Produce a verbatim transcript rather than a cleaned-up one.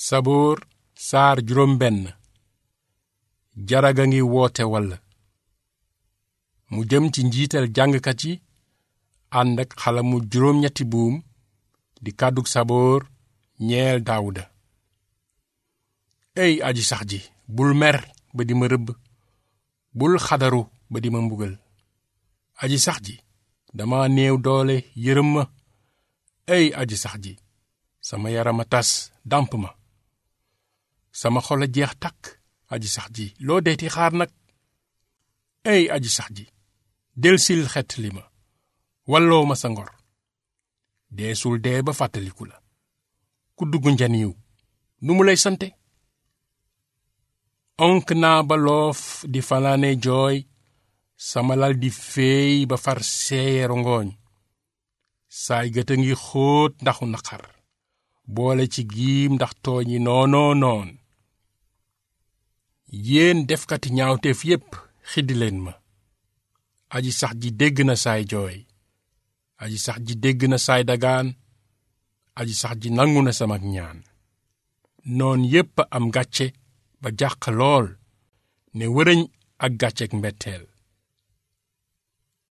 saboor saar juróom benn. jaraga ngi woote walla. mu jëm ci njiital jàngkat yi ànd ak xalamu juróom ñetti buum di kàddug saboor ñeel daawuda. ey aji sax ji bul mer ba di ma rëbb, bul xadaru ba di ma mbugal. aji sax ji dama néew doole yërëm ma. ey aji sax ji sama yarama tas dàmp ma, sama xol a jeex takk. aji sax ji loo deeti xaar nag. ey aji sax ji delsil xet li ma, walloo ma sa ngor. deesul dee ba fàttaliku la, ku dugg njaniw nu mu lay sante. onk naa ba loof di fanaane jooy, sama lal di feey ba far seeye rongooñ. saay gët a ngi xóot ndaxu naqar, boole ci giim ndax tooñi noonoo noon. yéen defkati ñaawteef yépp xiddi leen ma. aji sax ji dégg na saay jooy, aji sax ji dégg na saay dagaan, aji sax ji nangu na sama ñaan. noon yépp am gàcce ba jàq lool, ne wërëñ ak gàcceek mbetteel.